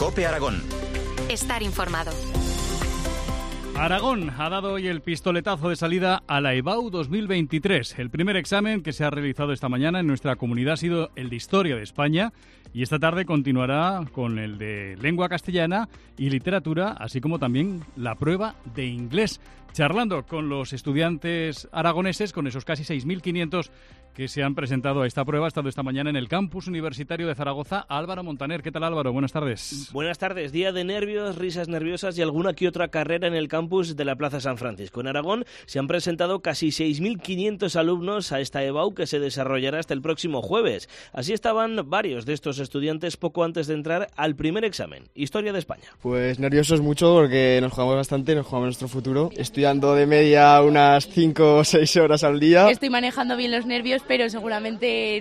COPE Aragón. Estar informado. Aragón ha dado hoy el pistoletazo de salida a la EBAU 2023. El primer examen que se ha realizado esta mañana en nuestra comunidad ha sido el de Historia de España y esta tarde continuará con el de Lengua Castellana y Literatura, así como también la prueba de Inglés. Charlando con los estudiantes aragoneses, con esos casi 6.500 que se han presentado a esta prueba, ha estado esta mañana en el campus universitario de Zaragoza, Álvaro Montaner. ¿Qué tal, Álvaro? Buenas tardes. Buenas tardes. Día de nervios, risas nerviosas y alguna que otra carrera en el campus de la Plaza San Francisco. En Aragón se han presentado casi 6.500 alumnos a esta EBAU que se desarrollará hasta el próximo jueves. Así estaban varios de estos estudiantes poco antes de entrar al primer examen, Historia de España. Pues nerviosos mucho porque nos jugamos bastante, nos jugamos nuestro futuro. Estudiando de media unas 5 o 6 horas al día. Estoy manejando bien los nervios, pero seguramente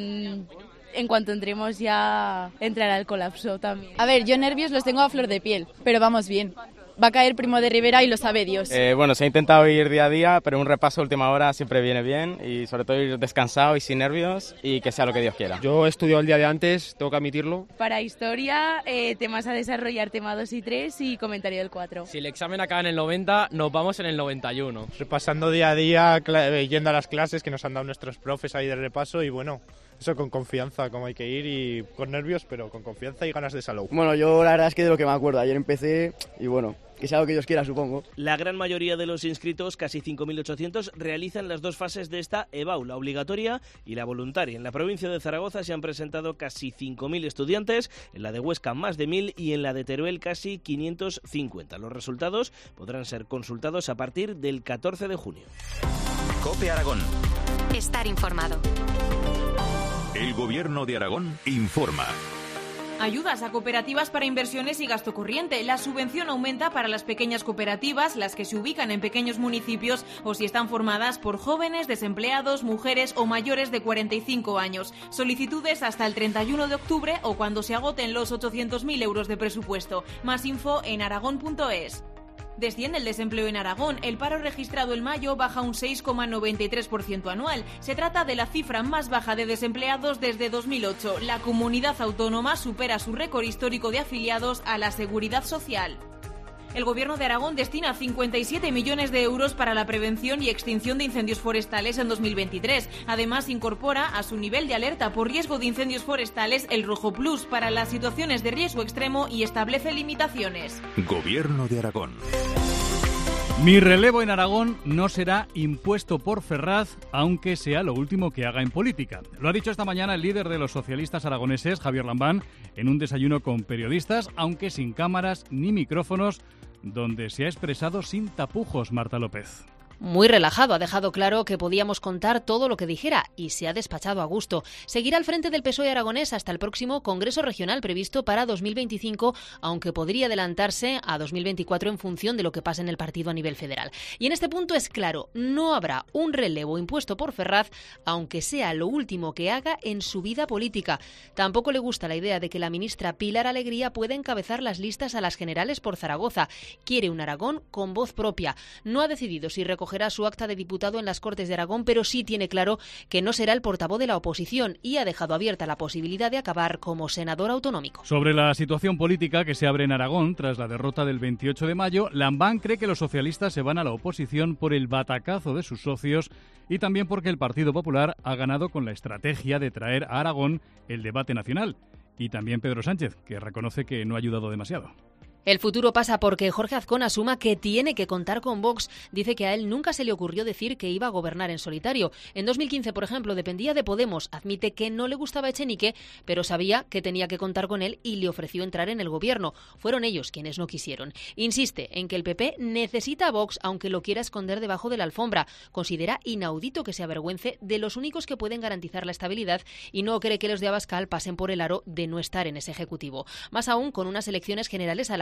en cuanto entremos ya entrará el colapso también. A ver, yo nervios los tengo a flor de piel, pero vamos bien. Va a caer Primo de Rivera y lo sabe Dios. Bueno, se ha intentado ir día a día, pero un repaso a última hora siempre viene bien y sobre todo ir descansado y sin nervios y que sea lo que Dios quiera. Yo he estudiado el día de antes, tengo que admitirlo. Para Historia, temas a desarrollar, tema 2 y 3 y comentario del 4. Si el examen acaba en el 90, nos vamos en el 91. Repasando día a día, yendo a las clases que nos han dado nuestros profes ahí de repaso y bueno... Eso con confianza, como hay que ir y con nervios, pero con confianza y ganas de salud. Bueno, yo la verdad es que de lo que me acuerdo, ayer empecé y bueno, que sea lo que Dios quiera, supongo. La gran mayoría de los inscritos, casi 5.800, realizan las dos fases de esta EBAU, la obligatoria y la voluntaria. En la provincia de Zaragoza se han presentado casi 5.000 estudiantes, en la de Huesca más de 1.000 y en la de Teruel casi 550. Los resultados podrán ser consultados a partir del 14 de junio. COPE Aragón. Estar informado. El Gobierno de Aragón informa. Ayudas a cooperativas para inversiones y gasto corriente. La subvención aumenta para las pequeñas cooperativas, las que se ubican en pequeños municipios o si están formadas por jóvenes, desempleados, mujeres o mayores de 45 años. Solicitudes hasta el 31 de octubre o cuando se agoten los 800.000 euros de presupuesto. Más info en aragón.es. Desciende el desempleo en Aragón. El paro registrado en mayo baja un 6,93% anual. Se trata de la cifra más baja de desempleados desde 2008. La comunidad autónoma supera su récord histórico de afiliados a la Seguridad Social. El Gobierno de Aragón destina 57 millones de euros para la prevención y extinción de incendios forestales en 2023. Además, incorpora a su nivel de alerta por riesgo de incendios forestales el Rojo Plus para las situaciones de riesgo extremo y establece limitaciones. Gobierno de Aragón. Mi relevo en Aragón no será impuesto por Ferraz, aunque sea lo último que haga en política. Lo ha dicho esta mañana el líder de los socialistas aragoneses, Javier Lambán, en un desayuno con periodistas, aunque sin cámaras ni micrófonos, donde se ha expresado sin tapujos, Marta López. Muy relajado, ha dejado claro que podíamos contar todo lo que dijera y se ha despachado a gusto. Seguirá al frente del PSOE aragonés hasta el próximo Congreso Regional previsto para 2025, aunque podría adelantarse a 2024 en función de lo que pase en el partido a nivel federal. Y en este punto es claro, no habrá un relevo impuesto por Ferraz, aunque sea lo último que haga en su vida política. Tampoco le gusta la idea de que la ministra Pilar Alegría pueda encabezar las listas a las generales por Zaragoza. Quiere un Aragón con voz propia. No ha decidido si recogerá su acta de diputado en las Cortes de Aragón, pero sí tiene claro que no será el portavoz de la oposición y ha dejado abierta la posibilidad de acabar como senador autonómico. Sobre la situación política que se abre en Aragón tras la derrota del 28 de mayo, Lambán cree que los socialistas se van a la oposición por el batacazo de sus socios y también porque el Partido Popular ha ganado con la estrategia de traer a Aragón el debate nacional. Y también Pedro Sánchez, que reconoce que no ha ayudado demasiado. El futuro pasa porque Jorge Azcón asuma que tiene que contar con Vox. Dice que a él nunca se le ocurrió decir que iba a gobernar en solitario. En 2015, por ejemplo, dependía de Podemos. Admite que no le gustaba Echenique, pero sabía que tenía que contar con él y le ofreció entrar en el gobierno. Fueron ellos quienes no quisieron. Insiste en que el PP necesita a Vox, aunque lo quiera esconder debajo de la alfombra. Considera inaudito que se avergüence de los únicos que pueden garantizar la estabilidad y no cree que los de Abascal pasen por el aro de no estar en ese ejecutivo. Más aún con unas elecciones generales a la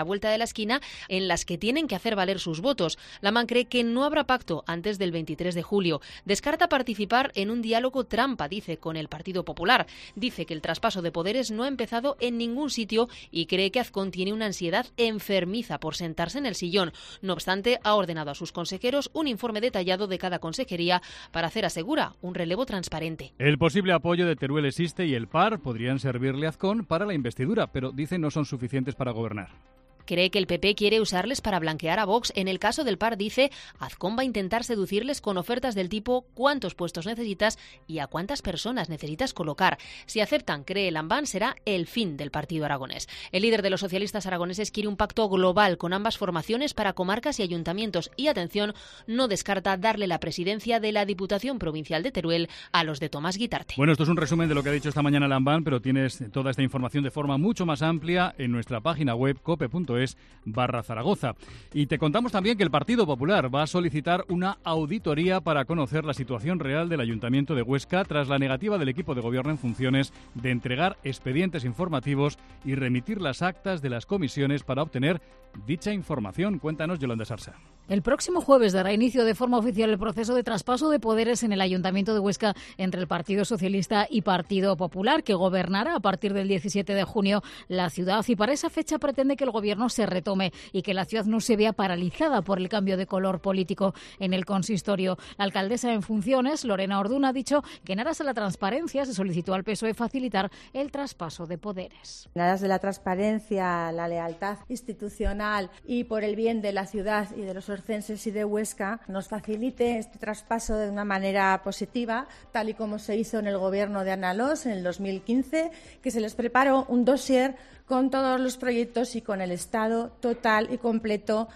vuelta de la esquina en las que tienen que hacer valer sus votos. Laman cree que no habrá pacto antes del 23 de julio. Descarta participar en un diálogo trampa, dice, con el Partido Popular. Dice que el traspaso de poderes no ha empezado en ningún sitio y cree que Azcón tiene una ansiedad enfermiza por sentarse en el sillón. No obstante, ha ordenado a sus consejeros un informe detallado de cada consejería para hacer, asegura, un relevo transparente. El posible apoyo de Teruel existe y el PAR podrían servirle a Azcón para la investidura, pero dice no son suficientes para gobernar. Cree que el PP quiere usarles para blanquear a Vox. En el caso del PAR, dice, Azcón va a intentar seducirles con ofertas del tipo ¿cuántos puestos necesitas y a cuántas personas necesitas colocar? Si aceptan, cree Lambán, será el fin del partido aragonés. El líder de los socialistas aragoneses quiere un pacto global con ambas formaciones para comarcas y ayuntamientos y, atención, no descarta darle la presidencia de la Diputación Provincial de Teruel a los de Tomás Guitarte. Bueno, esto es un resumen de lo que ha dicho esta mañana Lambán, pero tienes toda esta información de forma mucho más amplia en nuestra página web cope.es/Zaragoza. Y te contamos también que el Partido Popular va a solicitar una auditoría para conocer la situación real del Ayuntamiento de Huesca tras la negativa del equipo de gobierno en funciones de entregar expedientes informativos y remitir las actas de las comisiones para obtener dicha información. Cuéntanos, Yolanda Sarsa. El próximo jueves dará inicio de forma oficial el proceso de traspaso de poderes en el Ayuntamiento de Huesca entre el Partido Socialista y Partido Popular, que gobernará a partir del 17 de junio la ciudad, y para esa fecha pretende que el gobierno se retome y que la ciudad no se vea paralizada por el cambio de color político en el consistorio. La alcaldesa en funciones, Lorena Orduna, ha dicho que en aras de la transparencia se solicitó al PSOE facilitar el traspaso de poderes. En aras de la transparencia, la lealtad institucional y por el bien de la ciudad y de los orcenses y de Huesca, nos facilite este traspaso de una manera positiva, tal y como se hizo en el gobierno de Ana Alós en el 2015, que se les preparó un dossier con todos los proyectos y con el estado total y completo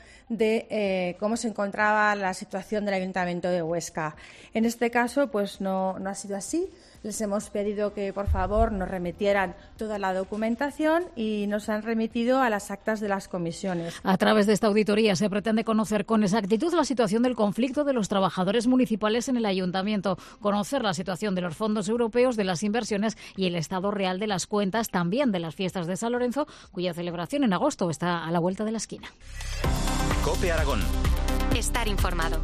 de cómo se encontraba la situación del Ayuntamiento de Huesca. En este caso, pues no ha sido así. Les hemos pedido que, por favor, nos remitieran toda la documentación y nos han remitido a las actas de las comisiones. A través de esta auditoría se pretende conocer con exactitud la situación del conflicto de los trabajadores municipales en el ayuntamiento, conocer la situación de los fondos europeos, de las inversiones y el estado real de las cuentas, también de las fiestas de San Lorenzo, cuya celebración en agosto está a la vuelta de la esquina. COPE Aragón. Estar informado.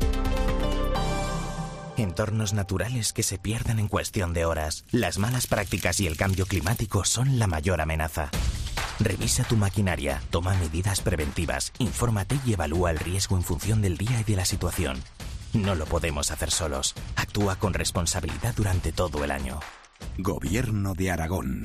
Entornos naturales que se pierden en cuestión de horas. Las malas prácticas y el cambio climático son la mayor amenaza. Revisa tu maquinaria, toma medidas preventivas, infórmate y evalúa el riesgo en función del día y de la situación. No lo podemos hacer solos. Actúa con responsabilidad durante todo el año. Gobierno de Aragón.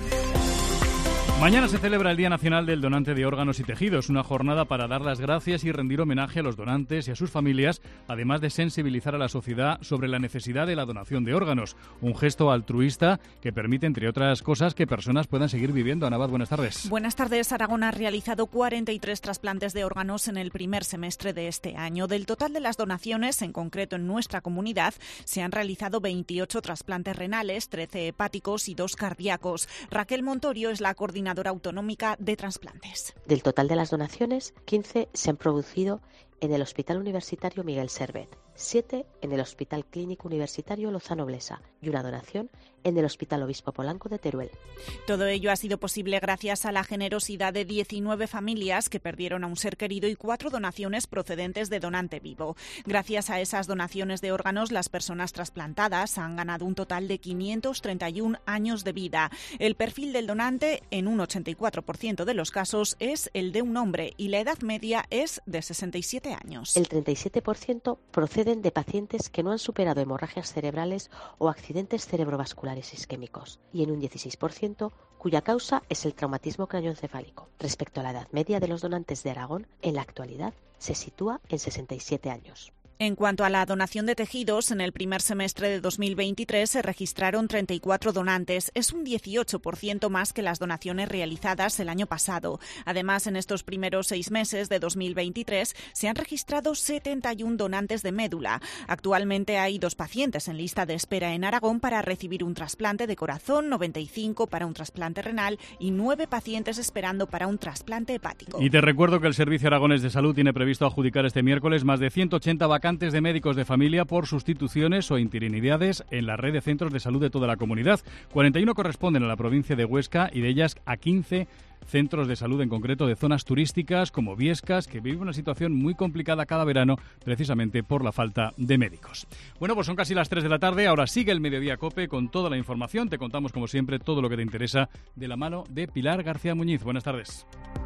Mañana se celebra el Día Nacional del Donante de Órganos y Tejidos, una jornada para dar las gracias y rendir homenaje a los donantes y a sus familias, además de sensibilizar a la sociedad sobre la necesidad de la donación de órganos. Un gesto altruista que permite, entre otras cosas, que personas puedan seguir viviendo. Ana Abad, buenas tardes. Buenas tardes. Aragón ha realizado 43 trasplantes de órganos en el primer semestre de este año. Del total de las donaciones, en concreto en nuestra comunidad, se han realizado 28 trasplantes renales, 13 hepáticos y 2 cardíacos. Raquel Montorio es la coordinadora autonómica de trasplantes. Del total de las donaciones, 15 se han producido en el Hospital Universitario Miguel Servet, 7 en el Hospital Clínico Universitario Lozano Blesa y una donación en el Hospital Obispo Polanco de Teruel. Todo ello ha sido posible gracias a la generosidad de 19 familias que perdieron a un ser querido y 4 donaciones procedentes de donante vivo. Gracias a esas donaciones de órganos, las personas trasplantadas han ganado un total de 531 años de vida. El perfil del donante, en un 84% de los casos, es el de un hombre y la edad media es de 67 años. El 37% proceden de pacientes que no han superado hemorragias cerebrales o accidentes cerebrovasculares isquémicos y en un 16% cuya causa es el traumatismo craneoencefálico. Respecto a la edad media de los donantes de Aragón, en la actualidad se sitúa en 67 años. En cuanto a la donación de tejidos, en el primer semestre de 2023 se registraron 34 donantes. Es un 18% más que las donaciones realizadas el año pasado. Además, en estos primeros 6 meses de 2023 se han registrado 71 donantes de médula. Actualmente hay 2 pacientes en lista de espera en Aragón para recibir un trasplante de corazón, 95 para un trasplante renal y 9 pacientes esperando para un trasplante hepático. Y te recuerdo que el Servicio Aragonés de Salud tiene previsto adjudicar este miércoles más de 180 vacantes vacantes de médicos de familia por sustituciones o interinidades en la red de centros de salud de toda la comunidad. 41 corresponden a la provincia de Huesca y de ellas a 15 centros de salud, en concreto de zonas turísticas como Viescas, que vive una situación muy complicada cada verano precisamente por la falta de médicos. Bueno, pues son casi las 3 de la tarde, ahora sigue el Mediodía COPE con toda la información. Te contamos como siempre todo lo que te interesa de la mano de Pilar García Muñiz. Buenas tardes.